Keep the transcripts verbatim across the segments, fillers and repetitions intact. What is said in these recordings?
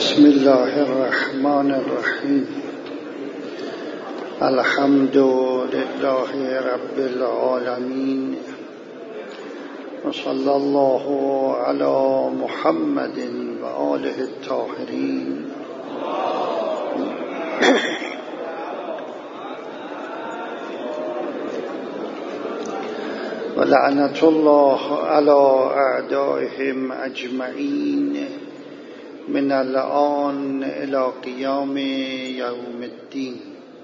بسم الله الرحمن الرحیم. الحمد لله رب العالمین و صلی الله علی محمد و آله الطاهرین. و لعنت الله علی اعدائهم اجمعین من الآن الی قیام یوم الدین.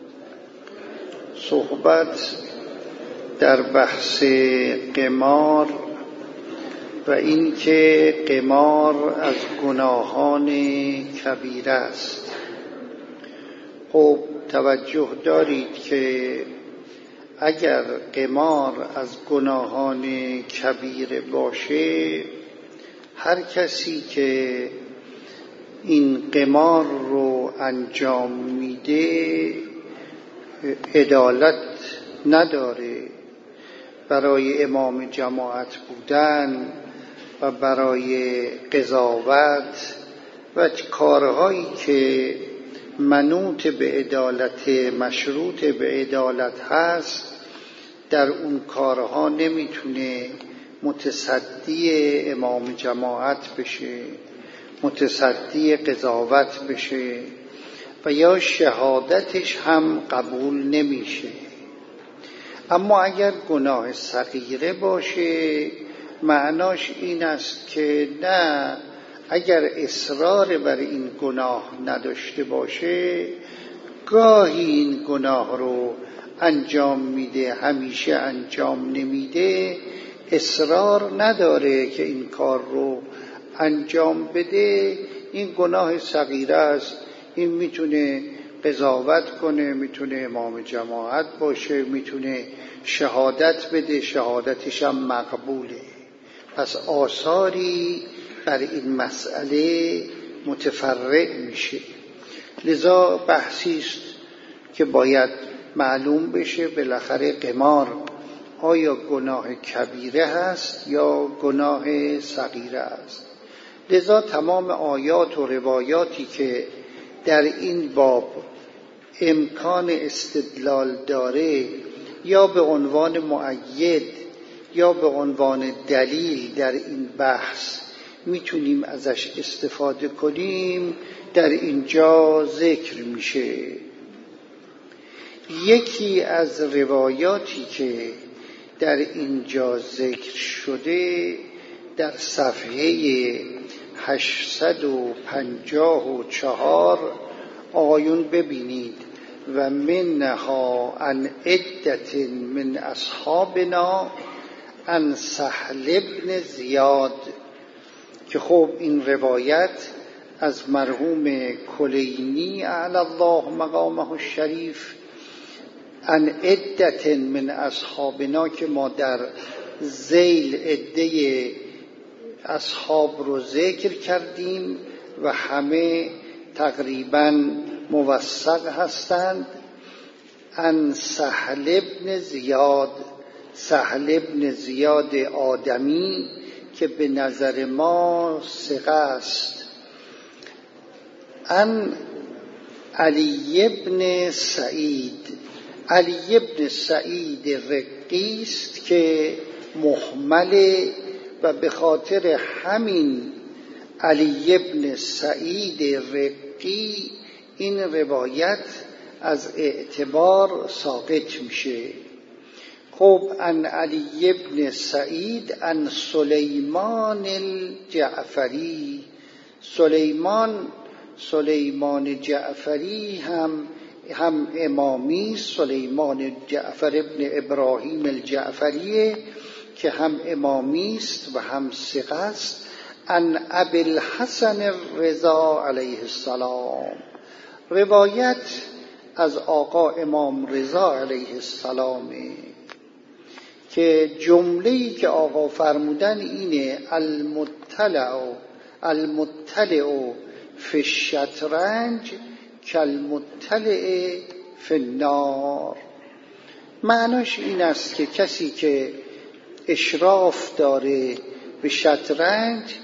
صحبت در بحث قمار و اینکه قمار از گناهان کبیره است. خب توجه دارید که اگر قمار از گناهان کبیره باشه، هر کسی که این قمار رو انجام میده عدالت نداره. برای امام جماعت بودن و برای قضاوت و کارهایی که منوط به عدالت، مشروط به عدالت هست، در اون کارها نمیتونه متصدی امام جماعت بشه، متصدی قضاوت بشه و یا شهادتش هم قبول نمیشه. اما اگر گناه صغیره باشه، معناش این است که نه، اگر اصرار بر این گناه نداشته باشه، گاهی این گناه رو انجام میده، همیشه انجام نمیده، اصرار نداره که این کار رو انجام بده، این گناه صغیره است. این میتونه قضاوت کنه، میتونه امام جماعت باشه، میتونه شهادت بده، شهادتش هم مقبوله. پس آثاری بر این مسئله متفرع میشه. لذا بحثی است که باید معلوم بشه بالاخره قمار آیا گناه کبیره هست یا گناه صغیره است. لذا تمام آیات و روایاتی که در این باب امکان استدلال داره، یا به عنوان مؤید یا به عنوان دلیل در این بحث میتونیم ازش استفاده کنیم، در اینجا ذکر میشه. یکی از روایاتی که در اینجا ذکر شده در صفحه هشتصد و پنجاه و چهار آیون ببینید: و منها عن عدة من اصحابنا عن سهل بن زیاد، که خب این روایت از مرحوم کلینی اعلی الله مقامه الشریف، عن عدة من اصحابنا، که ما در ذیل عده اصحاب رو ذکر کردیم و همه تقریباً موثق هستند. عن سهل بن زیاد، سهل بن زیاد آدمی که به نظر ما ثقه است. عن علی بن سعید، علی بن سعید رقی است که محمل، و به خاطر همین علی بن سعید رقی این روایت از اعتبار ساقط میشه. خب عن علی بن سعید عن سلیمان الجعفری، سلیمان سلیمان جعفری هم هم امامی، سلیمان جعفر ابن ابراهیم الجعفریه که هم امامی است و هم ثقه است. عن ابی الحسن الرضا علیه السلام، روایت از آقا امام رضا علیه السلام که جمله‌ای که آقا فرمودن اینه: المطلع المطلع فی الشطرنج کالمطلع فی النار. معناش این است که کسی که اشراف داره به شطرنج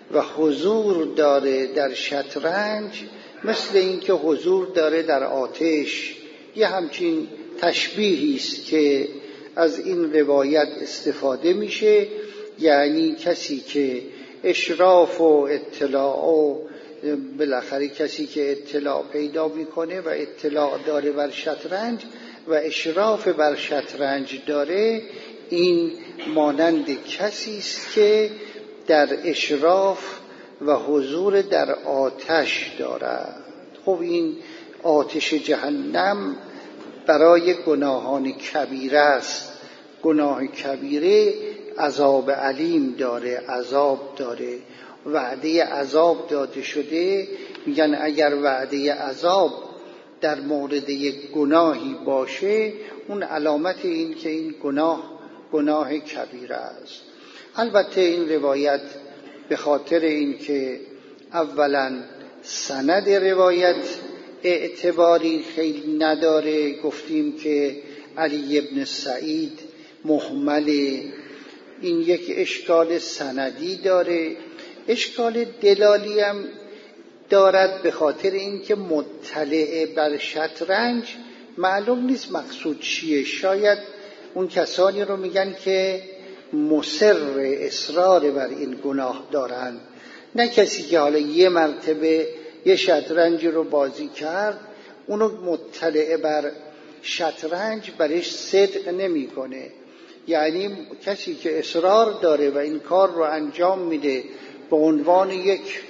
و حضور داره در شطرنج مثل اینکه حضور داره در آتش. یه همچین تشبیهی است که از این روایت استفاده میشه، یعنی کسی که اشراف و اطلاع و بالاخره کسی که اطلاع پیدا میکنه و اطلاع داره بر شطرنج و اشراف بر شطرنج داره، این مانند کسی است که در اشراف و حضور در آتش دارد. خب این آتش جهنم برای گناهان کبیره است. گناه کبیره عذاب علیم داره، عذاب داره، وعده عذاب داده شده. میگن اگر وعده عذاب در مورد یک گناهی باشه، اون علامت این که این گناه گناه کبیره است. البته این روایت به خاطر این که اولا سند روایت اعتباری خیلی نداره، گفتیم که علی ابن سعید مهمله، این یک اشکال سندی داره. اشکال دلالی هم دارد به خاطر اینکه مطلع بر شطرنج معلوم نیست مقصود چیه. شاید اون کسانی رو میگن که مصر اصرار بر این گناه دارن، نه کسی که حالا یه مرتبه یه شطرنج رو بازی کرد اونو مطلع بر شطرنج برش صدق نمیکنه. یعنی کسی که اصرار داره و این کار رو انجام میده به عنوان یک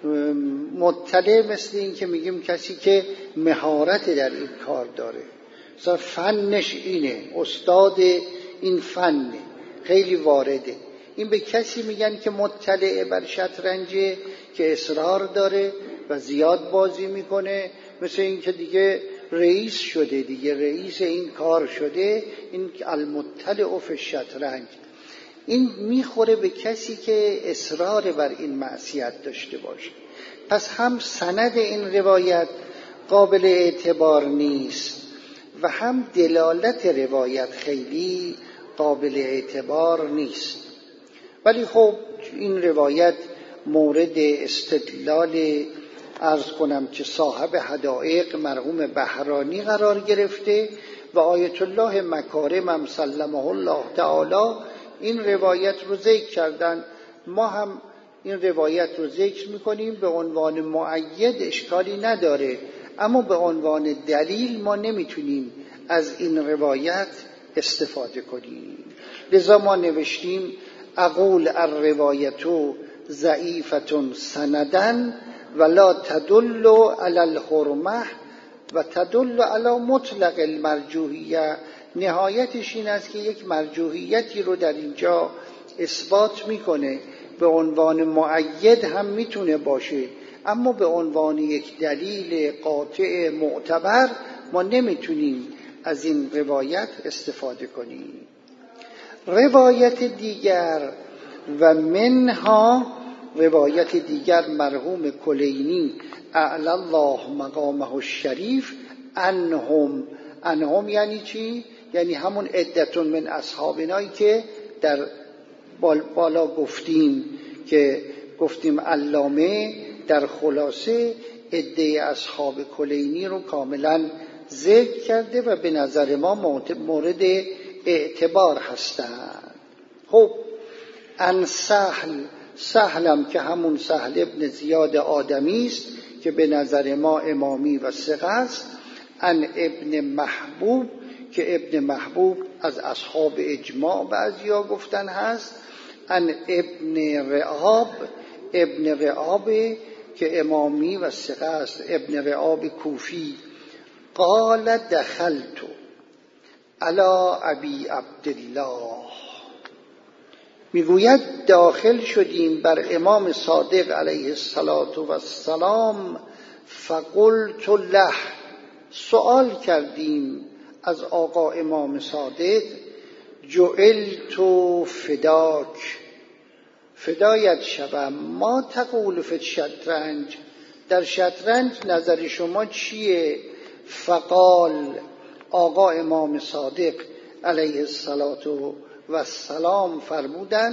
مطلع، مثل این که میگیم کسی که مهارت در این کار داره، مثلا فنش اینه، استاد این فنه، خیلی وارده. این به کسی میگن که مطلع بر شطرنجه که اصرار داره و زیاد بازی میکنه، مثل این که دیگه رئیس شده، دیگه رئیس این کار شده، این المطلع فی الشطرنج. این میخوره به کسی که اصرار بر این معصیت داشته باشه. پس هم سند این روایت قابل اعتبار نیست و هم دلالت روایت خیلی قابل اعتبار نیست. ولی خب این روایت مورد استدلال عرض کنم که صاحب حدائق مرحوم بهرانی قرار گرفته و آیت الله مکارم هم سلمه الله تعالی این روایت رو ذکر کردن. ما هم این روایت رو ذکر میکنیم به عنوان مؤید، اشکالی نداره، اما به عنوان دلیل ما نمیتونیم از این روایت استفاده کنیم. لذا ما نوشتیم اقول الروایت ضعیفة سندن ولا تدل علی الحرمه و تدل علی مطلق المرجوحیه. نهایتش این است که یک مرجوحیتی رو در اینجا اثبات میکنه، به عنوان مؤید هم میتونه باشه، اما به عنوان یک دلیل قاطع معتبر ما نمیتونیم از این روایت استفاده کنیم. روایت دیگر و منها روایت دیگر مرحوم کلینی اعلی الله مقامه الشریف انهم. انهم یعنی چی؟ یعنی همون عدتون من اصحابنایی که در بالا گفتیم، که گفتیم علامه در خلاصه عده اصحاب کلینی رو کاملا ذکر کرده و به نظر ما مورد اعتبار هستند. خب ان سهل، سهلم که همون سهل ابن زیاد آدمی است که به نظر ما امامی و ثقه است. ان ابن محبوب که ابن محبوب از اصحاب اجماع بعضیا گفتن هست. ان ابن رعاب، ابن رعاب که امامی و ثقه است، ابن رعاب کوفی. قال دخلت علی ابی عبدالله، میگوید داخل شدیم بر امام صادق علیه السلام. فقلت له، سؤال کردیم از آقا امام صادق. جعلت فداک، فدایت شوم. ما تقول فی الشطرنج، در شطرنج نظر شما چیه؟ فقال، آقا امام صادق علیه السلام فرمودند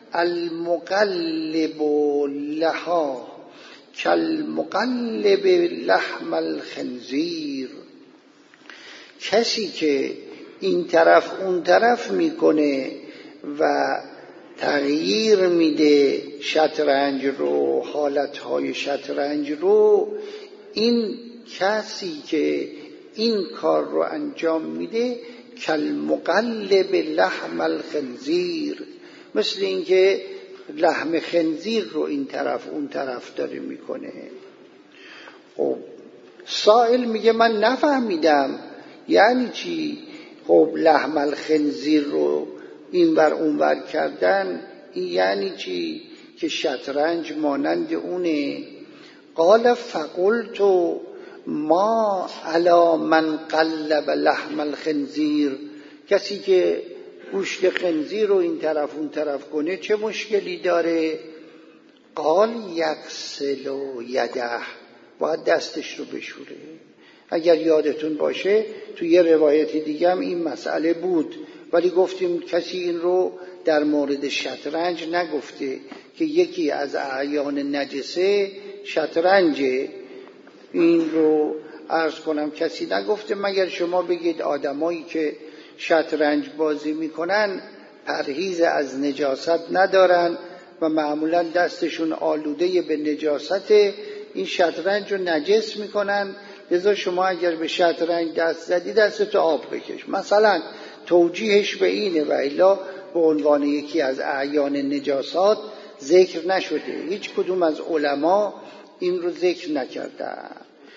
المقلب لها کالمقلب لحم الخنزیر. کسی که این طرف اون طرف میکنه و تغییر میده شطرنج رو، حالتهای شطرنج رو، این کسی که این کار رو انجام میده کالمقلب لحم الخنزیر، مثل اینکه لحم خنزیر رو این طرف اون طرف داره میکنه. خب سائل میگه من نفهمیدم یعنی چی؟ خب لحم الخنزیر رو این بر اون بر کردن این یعنی چی؟ که شطرنج مانند اونه. قال فقلت ما علی من قلب لحم الخنزیر، کسی که گوشت خنزیر رو این طرف اون طرف کنه چه مشکلی داره؟ قال یغسل یده، باید دستش رو بشوره. اگر یادتون باشه تو یه روایت دیگه هم این مسئله بود، ولی گفتیم کسی این رو در مورد شطرنج نگفته که یکی از اعیان نجسه شطرنجه. این رو عرض کنم کسی نگفته مگر شما بگید آدمایی که شطرنج بازی میکنن پرهیز از نجاست ندارن و معمولا دستشون آلوده به نجاست، این شطرنج رو نجس میکنن، لذا شما اگر به شطرنج دست زدی دستتو آب بکش. مثلا توجیهش به اینه، و الا به عنوان یکی از اعیان نجاسات ذکر نشده. هیچ کدوم از علما این رو ذکر نکردن.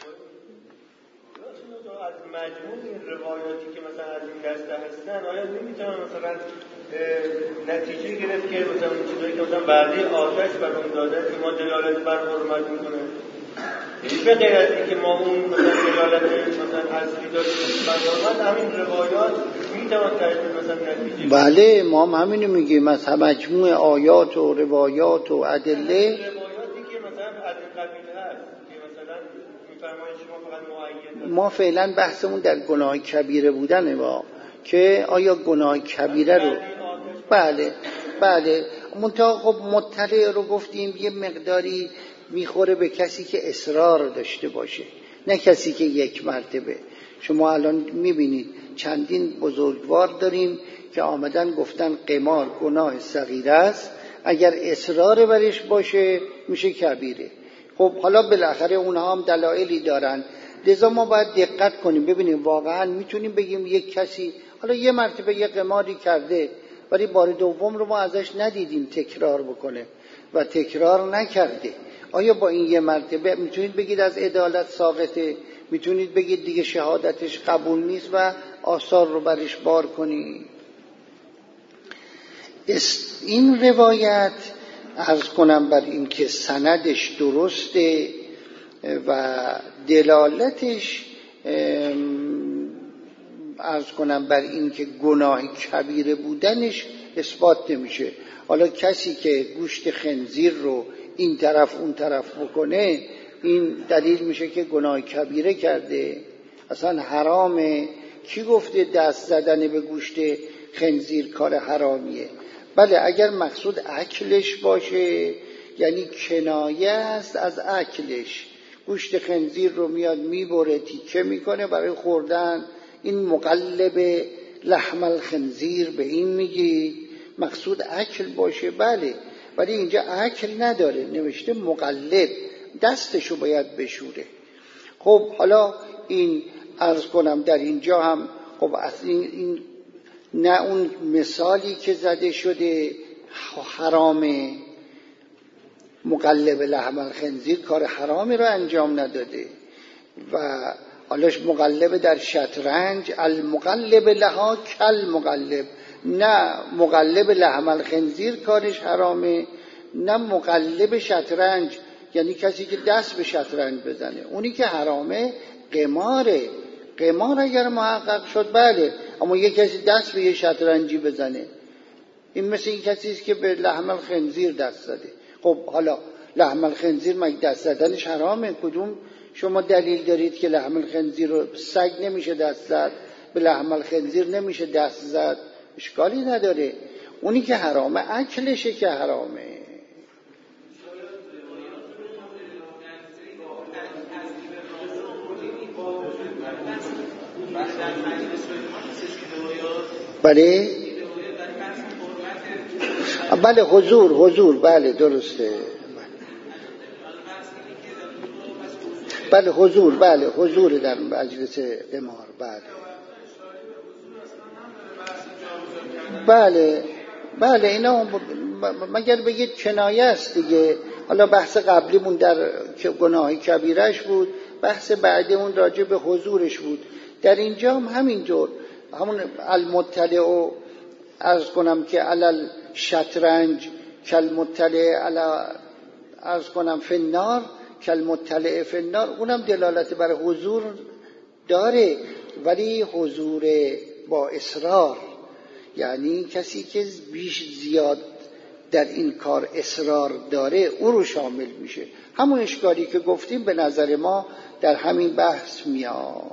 از مجموع این روایاتی که مثلا از این دسته هستن آیا نمیتونن مثلا نتیجه گرفت که مثلا اون چیزایی که مثلا بعدی آتش بر اون داده که ما دلالت بر حرمت میکنه، یعنی به غیر از اینکه ما اون مثلا دلالت مثلا اصلی داریم بر حرمت، همین روایات میتونن تشکیل مثلا نتیجه؟ بله ما هم همینو میگیم، از مجموع آیات و روایات و ادله، روایاتی که مثلا از این قبیل هست که مثلا میفرمایید شما فقط معین. ما فعلا بحثمون در گناه کبیره بودنه، با که آیا گناه کبیره رو بله بله منتها خب مطلع رو گفتیم یه مقداری میخوره به کسی که اصرار داشته باشه، نه کسی که یک مرتبه. شما الان میبینید چندین بزرگوار داریم که آمدن گفتن قمار گناه صغیره است، اگر اصرار برش باشه میشه کبیره. خب حالا بالاخره اونها هم دلایلی دارن، لذا ما باید دقت کنیم ببینیم واقعا میتونیم بگیم یک کسی حالا یه مرتبه یه قماری کرده ولی بار دوم رو ما ازش ندیدیم تکرار بکنه و تکرار نکرده، آیا با این یه مرتبه میتونید بگید از عدالت ساقطه؟ میتونید بگید دیگه شهادتش قبول نیست و آثار رو برش بار کنید؟ این روایت عرض کنم بر این که سندش درسته و دلالتش عرض کنم بر این که گناه کبیره بودنش اثبات نمیشه. حالا کسی که گوشت خنزیر رو این طرف اون طرف بکنه این دلیل میشه که گناه کبیره کرده، اصلا حرامه. کی گفته دست زدن به گوشت خنزیر کار حرامیه؟ بله اگر مقصود اکلش باشه یعنی کنایه است از اکلش، گوشت خنزیر رو میاد میبره تیکه میکنه برای خوردن، این مقلب لحم الخنزیر به این میگی مقصود اکل باشه. بله ولی اینجا اکل نداره، نوشته مقلب، دستشو باید بشوره. خب حالا این عرض کنم در اینجا هم خب این, این نه اون مثالی که زده شده حرامه، مقلب لحم الخنزیر کار حرامی رو انجام نداده و حالاش مقلب در شطرنج المقلب لها کل مقلب، نه مقلب لحم الخنزیر کارش حرامه نه مقلب شطرنج، یعنی کسی که دست به شطرنج بزنه. اونی که حرامه قماره، قمار اگر محقق شد بله، اما یک کسی دست به یه شطرنجی بزنه این مثل این کسی است که به لحم الخنزیر دست زده. خب حالا لحم الخنزیر مگه دست زدنش حرامه؟ کدوم شما دلیل دارید که لحم الخنزیر رو سگ نمیشه دست زد، به لحم الخنزیر نمیشه دست زد؟ اشکالی نداره. اونی که حرامه اکلشه که حرامه. بله بله حضور حضور بله درسته بله حضور بله حضور در مجلس قمار بله بله بله اینا مگر بگید کنایه است دیگه. حالا بحث قبلیمون در گناه کبیرش بود، بحث بعدیمون راجع به حضورش بود. در اینجا هم همینطور همون المطلع و عرض کنم که علل شطرنج کل مطلع علی عرض کنم فنار کل مطلع فنار، اونم دلالت بر حضور داره ولی حضور با اصرار، یعنی کسی که بیش زیاد در این کار اصرار داره او رو شامل میشه. همون اشکالی که گفتیم به نظر ما در همین بحث میاد.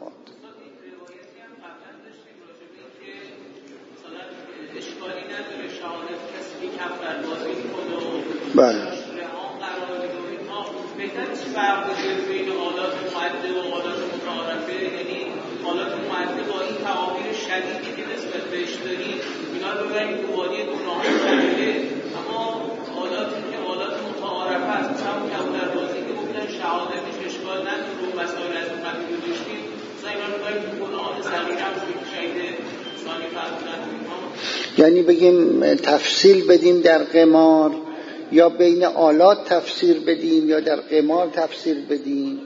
بله بهتر چی فرق وجود بین آلات معده و آلات متعارفه؟ یعنی آلات معده با این تعابیر شدیدی که نسبت بهش داریم اینا رو ببریم تو وادی گناه کبیره، اما آلاتی که آلات متعارفه هست مثلا همون کبودربازی که گفتن شهادتش اشکال نداره و مسائل از اون قبیل رو داشتیم، مثلا اینا رو ببریم تو گناهان صغیره هم که شهید ثانی فرمودن. یعنی بگیم تفصیل بدیم در قمار یا بین آلات تفسیر بدیم یا در قمار تفسیر بدیم؟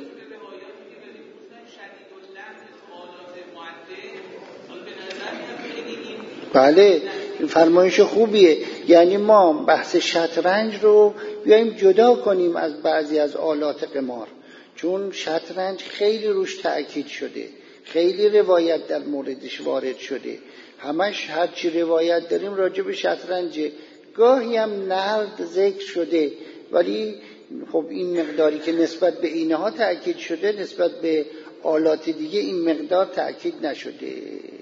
بله فرمایش خوبیه. یعنی ما بحث شطرنج رو بیایم جدا کنیم از بعضی از آلات قمار، چون شطرنج خیلی روش تأکید شده، خیلی روایت در موردش وارد شده، همش هرچی روایت داریم راجع به شطرنجه. گاهی هم نرد ذکر شده ولی خب این مقداری که نسبت به اینها تأکید شده نسبت به آلات دیگه این مقدار تأکید نشده.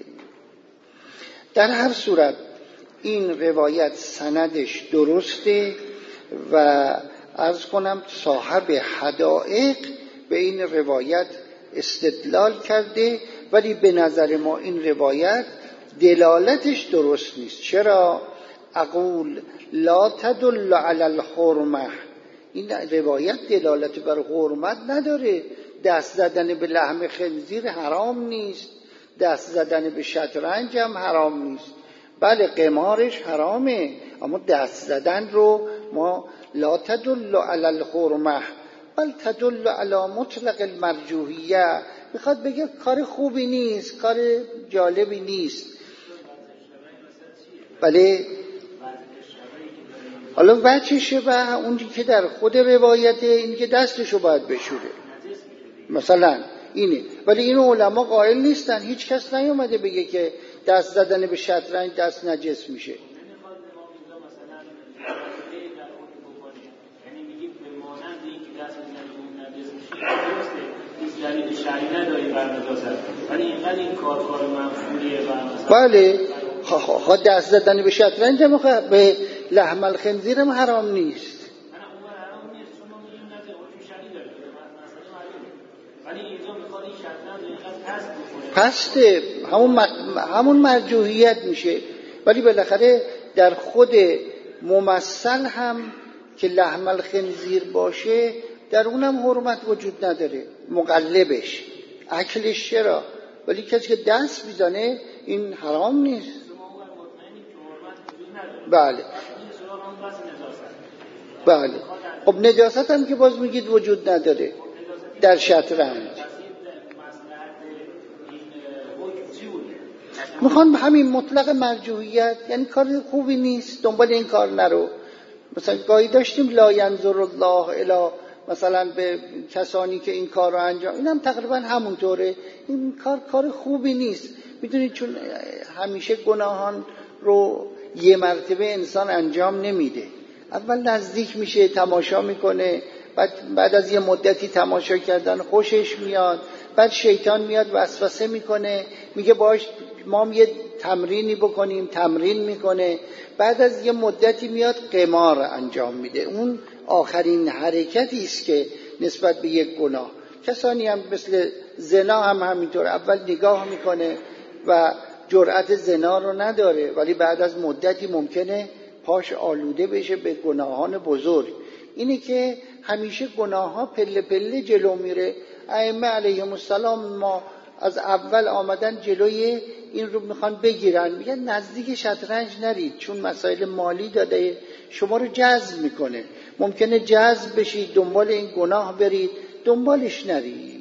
در هر صورت این روایت سندش درسته و عرض کنم صاحب حدائق به این روایت استدلال کرده، ولی به نظر ما این روایت دلالتش درست نیست. چرا؟ اقول لا تدل علی الحرمه، این روایت دلالت بر حرمت نداره. دست زدن به لحم خنزیر حرام نیست، دست زدن به شطرنج هم حرام نیست. بله قمارش حرامه، اما دست زدن رو ما لا تدل علی الحرمه بل تدل علی مطلق المرجوحیه، میخواد بگه کار خوبی نیست، کار جالبی نیست. بله حالا وجه شبه اونی که در خود روایته این که دستشو باید بشوره مثلا اینه، ولی اینو علما قائل نیستن. هیچ کس نیومده بگه که دست زدن به شطرنج دست نجس میشه. دلیل شرعی نداری بر نجاست، ولی اینقدر این کار کار منفوریه و مثلا بله خا دست زدن به شطرنج هم به لحم الخنزیر هم حرام نیست. نه اون حرام نیست چون ما میگیم نه حکم شرعی داره مثلا معلومه، ولی اینجا میخواد این شطرنج اینقدر پست بکنه پسته همون همون مرجوحیت میشه. ولی بالاخره در خود ممثل هم که لحم الخنزیر باشه در اونم حرمت وجود نداره، مقلبش اکلش چرا، ولی کسی که دست میزنه این حرام نیست. بله بله خب نجاست هم که باز میگید وجود نداره در شطرنج. میخوان به همین مطلق مرجوحیت، یعنی کار خوبی نیست، دنبال این کار نرو. مثلا گاهی داشتیم لا ینظر الله الی مثلا به کسانی که این کار رو انجام، این هم تقریبا همونطوره. این کار کار خوبی نیست، میدونید، چون همیشه گناهان رو یه مرتبه انسان انجام نمیده. اول نزدیک میشه، تماشا میکنه، بعد بعد از یه مدتی تماشا کردن خوشش میاد، بعد شیطان میاد وسوسه میکنه، میگه باش ما یه تمرینی بکنیم، تمرین میکنه، بعد از یه مدتی میاد قمار انجام میده. اون آخرین حرکتی است که نسبت به یک گناه. کسانی هم مثل زنا هم همینطور، اول نگاه میکنه و جرأت زنا رو نداره، ولی بعد از مدتی ممکنه پاش آلوده بشه به گناهان بزرگ. اینه که همیشه گناه ها پله پله جلو میره. ائمه علیهم السلام ما از اول آمدن جلوی این رو میخوان بگیرن، میگن نزدیک شطرنج نرید، چون مسائل مالی داده شما رو جذب میکنه، ممکنه جذب بشید، دنبال این گناه برید، دنبالش نرید.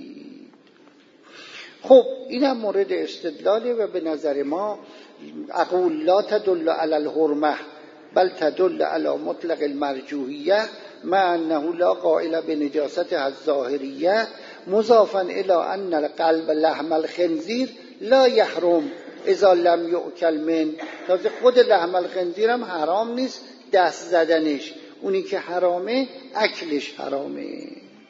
خب اینم مورد استدلاله و به نظر ما اقول لا تدل علی الحرمه بل تدل علی مطلق المرجوحیه مع انه لا قائل بنجاستها الظاهریه مضافا الى ان القلب لحم الخنزیر لا یحرم اذا لم یؤکل من. تازه خود لحم الخنزیر هم حرام نیست دست زدنش، اونی که حرامه اکلش حرامه.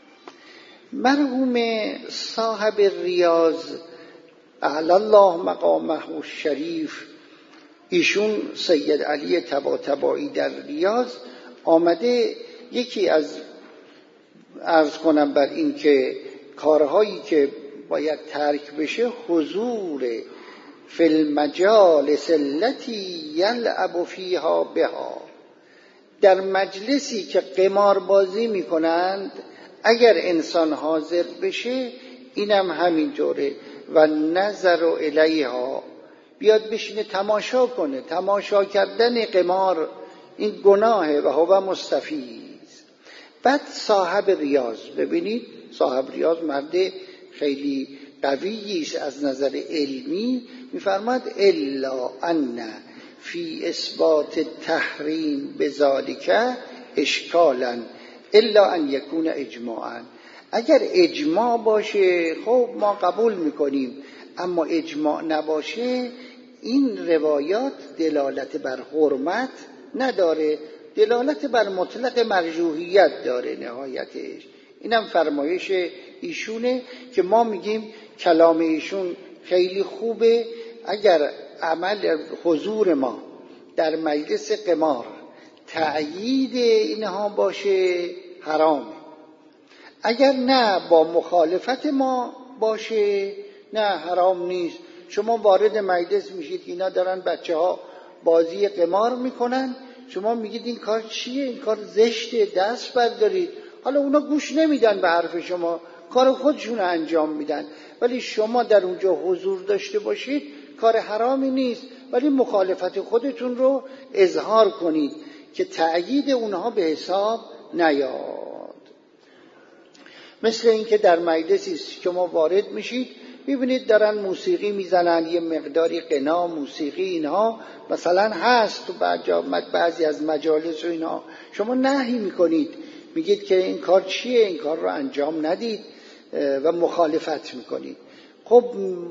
مرحوم صاحب ریاض اعلی الله مقامه الشریف، ایشون سید علی طباطبایی در ریاض آمده یکی از عرض کنم بر این که کارهایی که باید ترک بشه حضور فی المجالس التي یلعب فیها بها، در مجلسی که قمار بازی میکنند اگر انسان حاضر بشه اینم همینطوره، و نظر الیها، بیاد بشینه تماشا کنه. تماشا کردن قمار این گناهه و هو مستفیض. بعد صاحب ریاض، ببینید صاحب ریاض مرد خیلی قویی است از نظر علمی، میفرماد الا ان فی اثبات تحریم بذالک اشکالا الا ان یکون اجماعا. اگر اجماع باشه خب ما قبول میکنیم، اما اجماع نباشه این روایات دلالت بر حرمت نداره، دلالت بر مطلق مرجوحیت داره نهایتش. اینم فرمایش ایشونه که ما میگیم کلام ایشون خیلی خوبه. اگر عمل حضور ما در مجلس قمار تأیید اینها باشه حرامه، اگر نه با مخالفت ما باشه نه حرام نیست. شما وارد مجلس میشید اینا دارن بچه ها بازی قمار میکنن، شما میگید این کار چیه، این کار زشته، دست بردارید. حالا اونا گوش نمیدن به حرف شما، کار خودشون انجام میدن، ولی شما در اونجا حضور داشته باشید کار حرامی نیست، ولی مخالفت خودتون رو اظهار کنید که تأیید اونها به حساب نیاد. مثل اینکه در مجلسی که ما وارد میشید میبینید دارن موسیقی میزنن، یه مقداری غنا موسیقی اینها مثلا هست تو بعضی از مجالس و اینها، شما نهی میکنید، میگید که این کار چیه، این کار رو انجام ندید و مخالفت میکنید. خب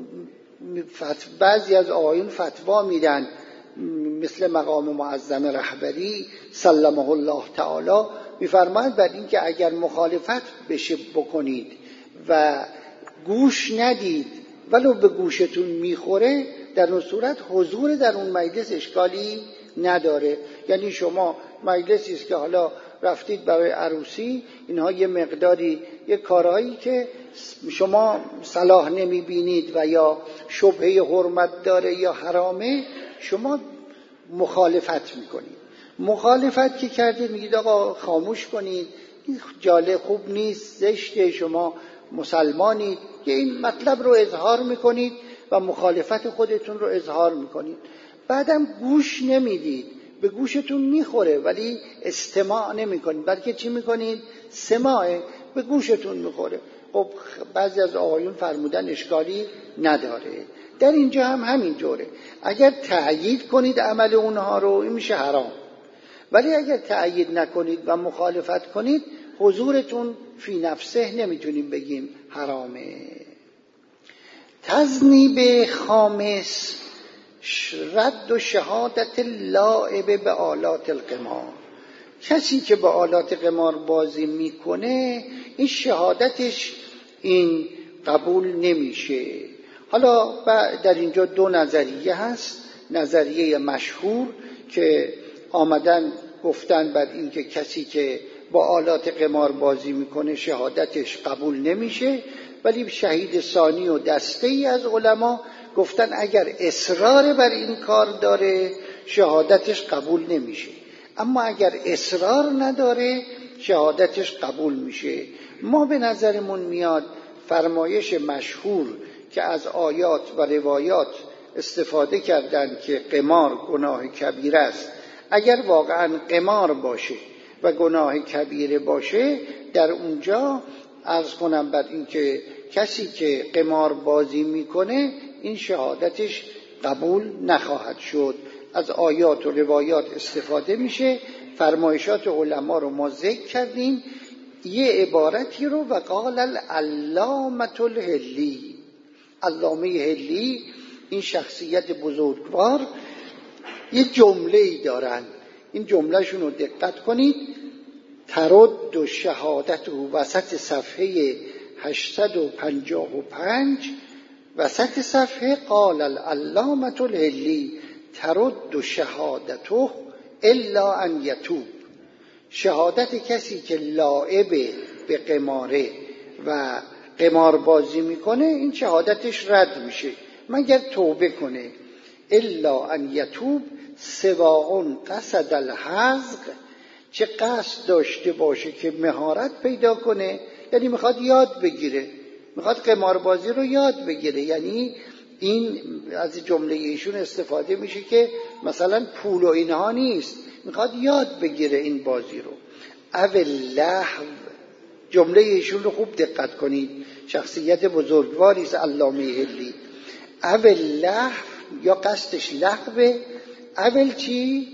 بعضی از آقایون فتوا میدن، مثل مقام معظم رهبری سلمه الله تعالی میفرمایند بر این که اگر مخالفت بشه بکنید و گوش ندید ولو به گوشتون میخوره، در اون صورت حضور در اون مجلس اشکالی نداره. یعنی شما مجلسی است که حالا رفتید برای عروسی، اینها یه مقداری یه کارهایی که شما صلاح نمیبینید و یا شبهه حرمت داره یا حرامه، شما مخالفت میکنید. مخالفت که کردید میگید آقا خاموش کنید، این جالب خوب نیست، زشته، شما مسلمانید، که این مطلب رو اظهار میکنید و مخالفت خودتون رو اظهار میکنید. بعدم گوش نمیدید، به گوشتون میخوره ولی استماع نمیکنید، بلکه چی میکنید؟ سماع، به گوشتون میخوره. خب بعضی از آقایون فرمودن اشکالی نداره. در اینجا هم همین جوره، اگر تأیید کنید عمل اونها رو این میشه حرام، ولی اگر تأیید نکنید و مخالفت کنید حضورتون فی نفسه نمیتونیم بگیم حرامه. تذنیب خامس رد و شهادت لاعب به آلات القمار. کسی که با آلات قمار بازی میکنه این شهادتش این قبول نمیشه. حالا در اینجا دو نظریه هست. نظریه مشهور که آمدن گفتن بر این که کسی که با آلات قمار بازی میکنه شهادتش قبول نمیشه، ولی شهید ثانی و دسته ای از علما گفتن اگر اصرار بر این کار داره شهادتش قبول نمیشه، اما اگر اصرار نداره شهادتش قبول میشه. ما به نظرمون میاد فرمایش مشهور که از آیات و روایات استفاده کردن که قمار گناه کبیره است، اگر واقعا قمار باشه و گناه کبیره باشه، در اونجا عرض کنم بر این که کسی که قمار بازی میکنه این شهادتش قبول نخواهد شد. از آیات و روایات استفاده میشه. فرمایشات علما رو ما ذکر کردیم. یه عبارتی رو و قال العلامة الحلی، علامه حلی، این شخصیت بزرگوار، یه جمله‌ای دارن. این جملهشون رو دقت کنید. ترد و شهادت و وسط صفحه هشتصد و پنجاه و پنج، وسط صفحه قال العلامة الحلی ترد و شهادته الا ان یتوب. شهادت کسی که لاعب به قماره و قمار بازی میکنه این شهادتش رد میشه مگر توبه کنه. الا ان یتوب سواء قصد الحذق، چه قصد داشته باشه که مهارت پیدا کنه، یعنی میخواد یاد بگیره، میخواد قمار بازی رو یاد بگیره. یعنی این از جمله ایشون استفاده میشه که مثلا پول و اینها نیست، میخواد یاد بگیره این بازی رو. اول لهو، جمله ایشون رو خوب دقت کنید، شخصیت بزرگواری است علامه حلی. اول لهو، یا قصدش لهوه. اول چی؟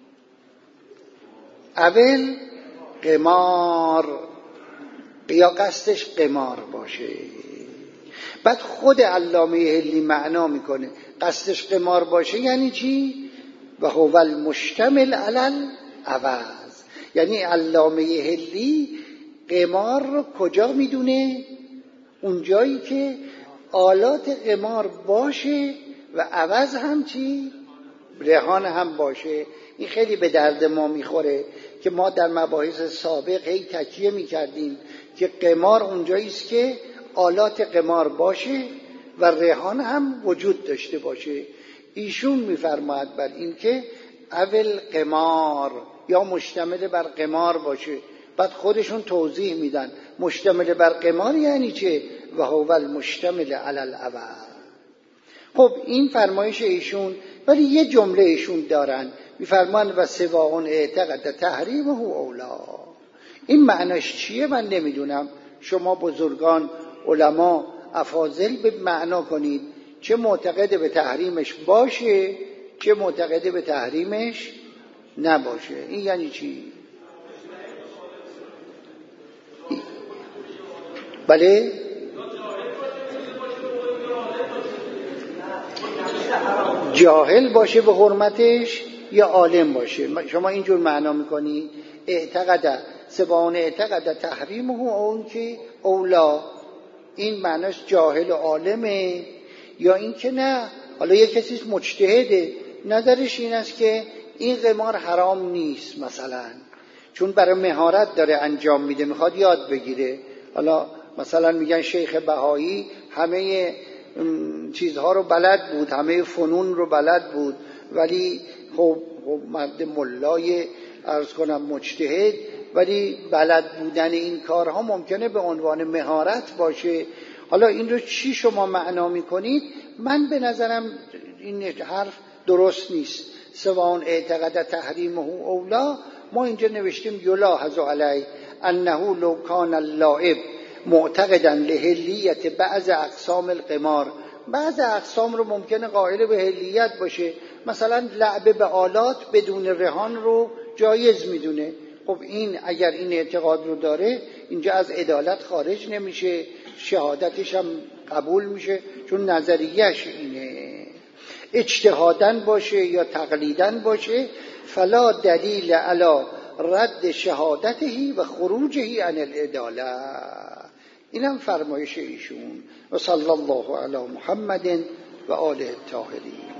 اول قمار، یا قصدش قمار باشه. بعد خود علامه حلی معنا میکنه قصدش قمار باشه یعنی چی؟ و هو المشتمل علی العوض. یعنی علامه حلی قمار رو کجا میدونه؟ اون جایی که آلات قمار باشه و عوض هم چی؟ رهان هم باشه. این خیلی به درد ما میخوره که ما در مباحث سابق هی تکیه میکردیم که قمار اونجایی است که آلات قمار باشه و رهان هم وجود داشته باشه. ایشون میفرماید بر این که اول قمار، یا مشتمل بر قمار باشه. بعد خودشون توضیح میدن مشتمل بر قمار یعنی چه؟ و هو المشتمل علی العوض. خب این فرمایش ایشون، ولی یه جمله ایشون دارن میفرمان و سواء اعتقد تحریمه اولا. این معناش چیه من نمیدونم، شما بزرگان علما افاضل به معنا کنید، چه معتقد به تحریمش باشه چه معتقد به تحریمش نباشه. این یعنی چی؟ بله؟ جاهل باشه به حرمتش یا عالم باشه. شما اینجور معنا میکنی اعتقد سبان اعتقد تحریمه اون که اولا، این معناش جاهل و عالمه، یا این که نه حالا یک کسی مجتهده نظرش این است که این قمار حرام نیست مثلا، چون برای مهارت داره انجام میده میخواد یاد بگیره. حالا مثلا میگن شیخ بهایی همه چیزها رو بلد بود، همه فنون رو بلد بود، ولی خب مرد ملای عرض کنم مجتهد، ولی بلد بودن این کارها ممکنه به عنوان مهارت باشه. حالا این رو چی شما معنا میکنید؟ من به نظرم این حرف درست نیست. سواء اعتقد تحریمه اولا، ما اینجا نوشتیم یلاحظ علی انه لو کان اللاعب معتقدا لحلیت بعض اقسام القمار، بعض اقسام رو ممکنه قائل به حلیت باشه، مثلا لعب به آلات بدون رهان رو جایز میدونه. خب این اگر این اعتقاد رو داره اینجا از عدالت خارج نمیشه، شهادتش هم قبول میشه، چون نظریهش اینه. اجتهادن باشه یا تقلیدن باشه فلا دلیل علی رد شهادته و خروجه عن العداله. این هم فرمایش ایشون. و صلی الله علی محمد و آله الطاهرین.